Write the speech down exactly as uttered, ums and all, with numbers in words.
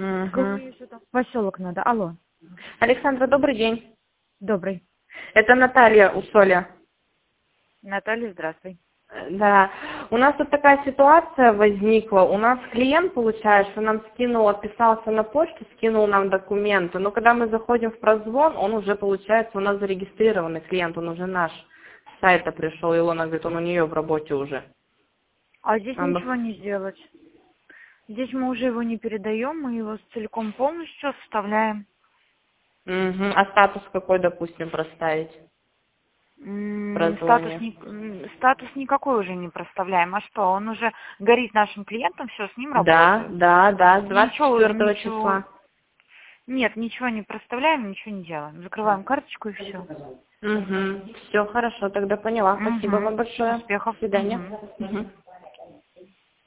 Кого еще там? Поселок надо. Алло. Александра, добрый день. Добрый. Это Наталья Усоля. Наталья, здравствуй. Да, у нас тут такая ситуация возникла. У нас клиент, получается, нам скинул, отписался на почту, скинул нам документы. Но когда мы заходим в прозвон, он уже, получается, у нас зарегистрированный клиент, он уже наш. С сайта пришел, Илона говорит, он у нее в работе уже. А здесь Нам бы- ничего не сделать. Здесь мы уже его не передаем, мы его целиком полностью составляем. Мгм. А статус какой, допустим, проставить? М, Статус, Прозвоне. ни- м, статус никакой уже не проставляем. А что, он уже горит нашим клиентам, все, с ним Да, работают. да, да, с двадцать Ничего, четвёртого ничего. числа. Нет, ничего не проставляем, ничего не делаем. Закрываем карточку и все. Угу. Все хорошо, тогда поняла. Спасибо вам Угу. большое. Успехов. До свидания. Мгм. Мгм.